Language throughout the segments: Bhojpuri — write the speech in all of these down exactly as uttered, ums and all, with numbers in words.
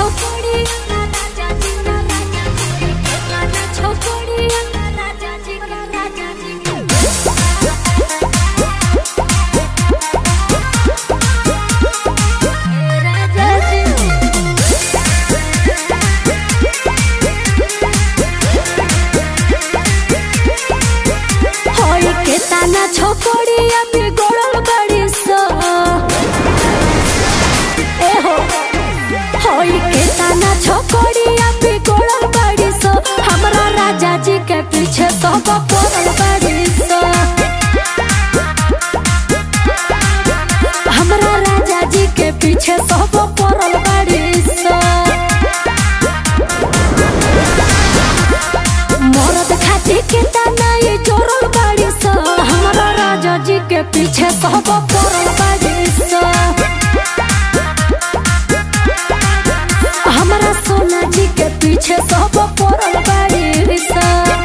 छोकरी राजा जी का राजा जी के ताना छोकरी राजा जी का राजा जी राजा जी होई के ताना छोकरी अभी गोड़ल बड़ी सो ए हो होई के ताना छोकरी अभी गोड़ल बड़ी सो हमरा राजा जी के पीछे सब पड़ल बड़ी सो हमरा राजा जी के पीछे सब पड़ल बड़ी सो मरद खातिर के ताना ये जोड़ल बड़ी सो हमरा राजा जी के पीछे सब पड़ल बड़ी सो हमरा सोना जी के पीछे सब पड़ल बड़ी सो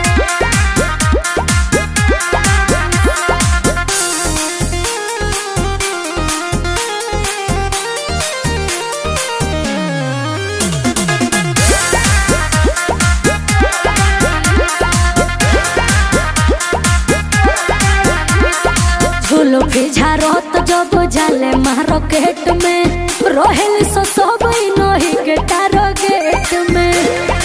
झूलो फिझा रोत जब जाले मार्केट में रोहेल सो सब नही के टारगेट में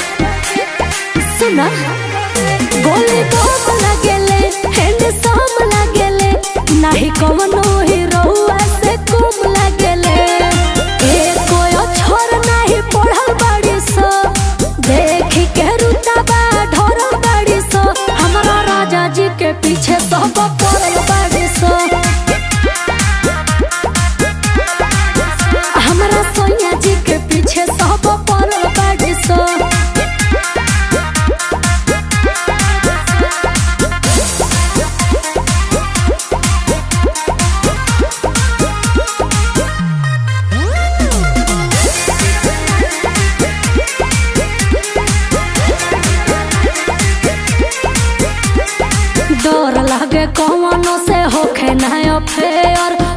सुना गोली बम लगेले हैंड सम लगेले नाही कवनो हीरोआ से कम लगेले ए कोई छोर नाही पढ़ल बड़ी सो देखी के रुतबा ढोरल बड़ी सो हमरा राजा जी के पीछे सब पड़ल बड़ी सो हमरा सोनिया जी के पीछे सब पड़ल बड़ी सो डर लागे कौनो से होखे ना अफेयर